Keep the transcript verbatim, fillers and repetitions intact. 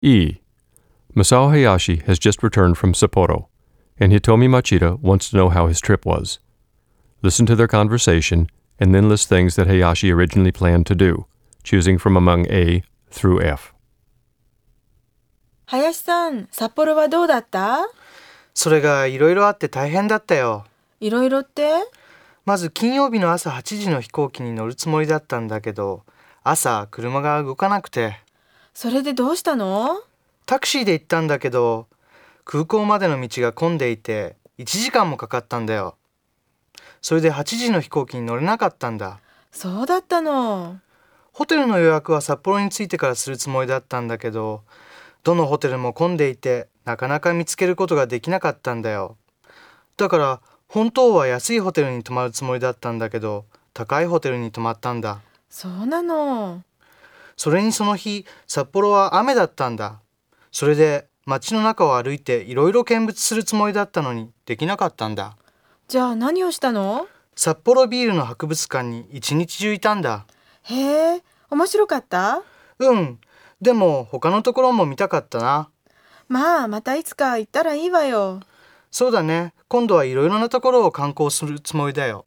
E. Masao Hayashi has just returned from Sapporo, and Hitomi Machida wants to know how his trip was. Listen to their conversation, and then list things that Hayashi originally planned to do, choosing from among A through F. 林さん、札幌はどうだった？ それがいろいろあって大変だったよ。 いろいろって？ まず金曜日の朝はちじの飛行機に乗るつもりだったんだけど、朝車が動かなくて。 それでどうしたの？ タクシーで行ったんだけど、空港までの道が混んでいていちじかんもかかったんだよ。それではちじの飛行機に乗れなかったんだ。 そうだったの。 ホテルの予約は札幌に着いてからするつもりだったんだけど、どのホテルも混んでいてなかなか見つけることができなかったんだよ。だから本当は安いホテルに泊まるつもりだったんだけど、高いホテルに泊まったんだ。 そうなの。 それにその日、札幌は雨だったんだ。それで街の中を歩いていろいろ見物するつもりだったのにできなかったんだ。 じゃあ何をしたの？ 札幌ビールの博物館に一日中いたんだ。 へえ、面白かった？ うん。でも他のところも見たかったな。 まあ、またいつか行ったらいいわよ。 そうだね。今度はいろいろなところを観光するつもりだよ。